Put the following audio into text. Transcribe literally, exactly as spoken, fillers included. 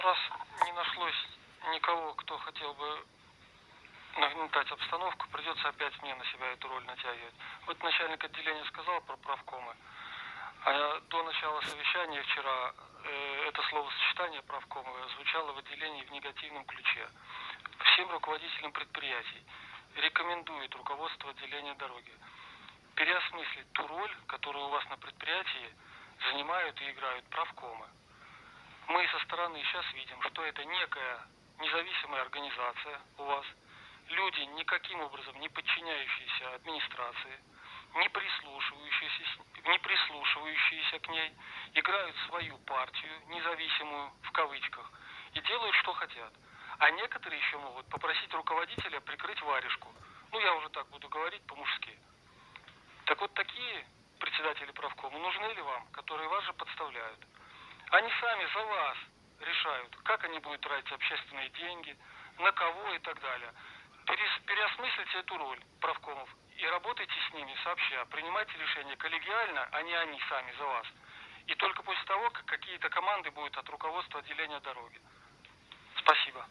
Раз не нашлось никого, кто хотел бы нагнетать обстановку, придется опять мне на себя эту роль натягивать. Вот начальник отделения сказал про правкомы, а до начала совещания вчера э, это словосочетание правкомы звучало в отделении в негативном ключе. Всем руководителям предприятий рекомендует руководство отделения дороги переосмыслить ту роль, которую у вас на предприятии занимают и играют правкомы. Мы со стороны сейчас видим, что это некая независимая организация у вас. Люди, никаким образом не подчиняющиеся администрации, не прислушивающиеся, не прислушивающиеся к ней, играют свою партию, независимую в кавычках, и делают, что хотят. А некоторые еще могут попросить руководителя прикрыть варежку. Ну, я уже так буду говорить по-мужски. Так вот, такие председатели правкома нужны ли вам, которые вас же подставляют? Они сами за вас решают, как они будут тратить общественные деньги, на кого и так далее. Переосмыслите эту роль правкомов и работайте с ними сообща. Принимайте решения коллегиально, а не они сами за вас. И только после того, как какие-то команды будут от руководства отделения дороги. Спасибо.